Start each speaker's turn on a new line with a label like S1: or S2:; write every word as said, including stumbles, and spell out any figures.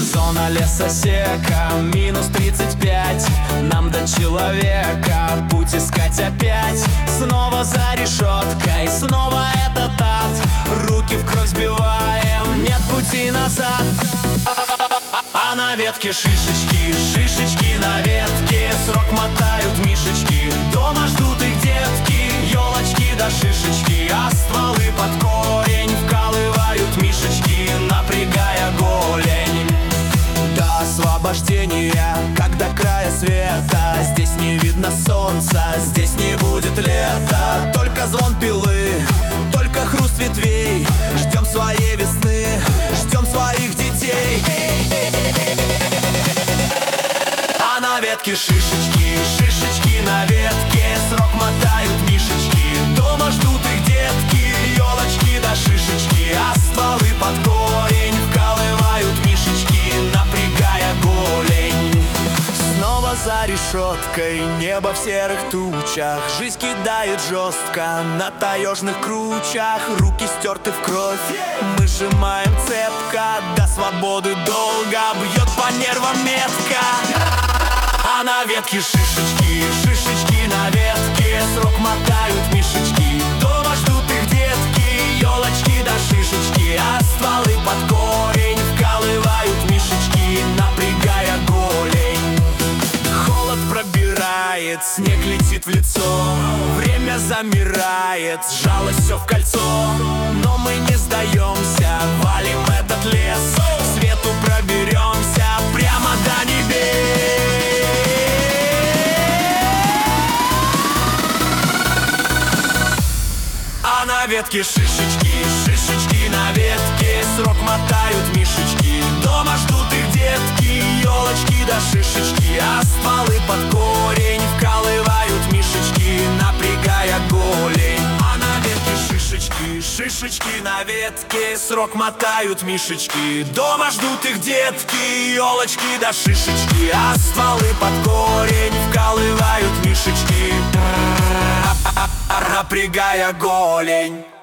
S1: Зона лесосека, минус тридцать пять. Нам до человека путь искать опять. Снова за решеткой, снова этот ад. Руки в кровь сбиваем, нет пути назад. А на ветке шишечки, шишечки на ветке. Срок мотают мишечки, дома ждут их детки. Елочки да шишечки, а стволы под корень вкалывают мишечки, напрягая голень. До освобождения, как до края света. Здесь не видно солнца, здесь не будет лета. Только звон пилы, только хруст ветвей. Ждем своей весны, ждем своих детей. А на ветке шишечки, шишечки на ветке. Срок мотают мишечки, дома ждут их детки. Елочки да шишечки, а стволы под корень вкалывают мишечки, напрягая голень. Снова за решеткой, небо в серых тучах. Жизнь кидает жестко на таежных кручах. Руки стерты в кровь, мы сжимаем цепко. До свободы долго бьет по нервам метка. А на ветке шишечки, шишечки на ветке. Срок мотают мишечки, дома ждут их детки. Елочки да шишечки, а стволы под корень вкалывают мишечки, напрягая голень. Холод пробирает, снег летит в лицо. Время замирает, сжалось все в кольцо. Но мы не сдаемся, валим этот лес. К свету проберемся прямо до небес. А на ветке шишечки, шишечки на ветке. Срок мотают мишечки, дома ждут их детки. Елочки да шишечки, а стволы под корень вкалывают мишечки, напрягая голень. А на ветке шишечки, шишечки на ветке. Срок мотают мишечки, дома ждут их детки. Елочки да шишечки, а стволы под корень вкалывают мишечки, напрягая голень.